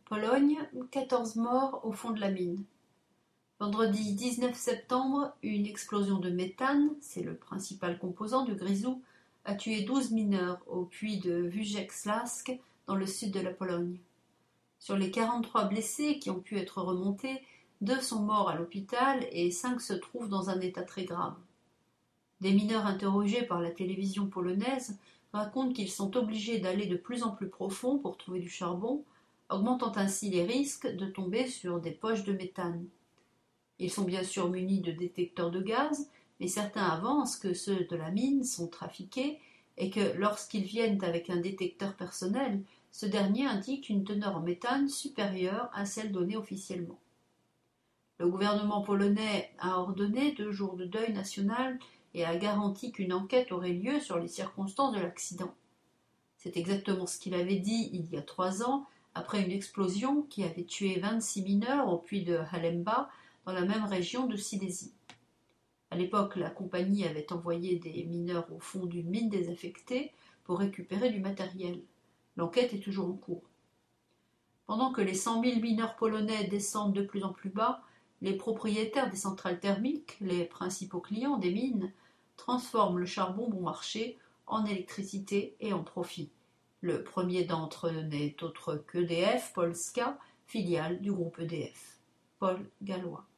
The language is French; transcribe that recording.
Pologne, 14 morts au fond de la mine. Vendredi 19 septembre, une explosion de méthane, c'est le principal composant du grisou, a tué 12 mineurs au puits de Wujek-Śląsk dans le sud de la Pologne. Sur les 43 blessés qui ont pu être remontés, 2 sont morts à l'hôpital et 5 se trouvent dans un état très grave. Des mineurs interrogés par la télévision polonaise racontent qu'ils sont obligés d'aller de plus en plus profond pour trouver du charbon, augmentant ainsi les risques de tomber sur des poches de méthane. Ils sont bien sûr munis de détecteurs de gaz, mais certains avancent que ceux de la mine sont trafiqués et que lorsqu'ils viennent avec un détecteur personnel, ce dernier indique une teneur en méthane supérieure à celle donnée officiellement. Le gouvernement polonais a ordonné 2 jours de deuil national et a garanti qu'une enquête aurait lieu sur les circonstances de l'accident. C'est exactement ce qu'il avait dit il y a 3 ans, après une explosion qui avait tué 26 mineurs au puits de Halemba, dans la même région de Silésie. À l'époque, la compagnie avait envoyé des mineurs au fond d'une mine désaffectée pour récupérer du matériel. L'enquête est toujours en cours. Pendant que les 100 000 mineurs polonais descendent de plus en plus bas, les propriétaires des centrales thermiques, les principaux clients des mines, transforment le charbon bon marché en électricité et en profit. Le premier d'entre eux n'est autre qu'EDF Polska, filiale du groupe EDF. Paul Gallois.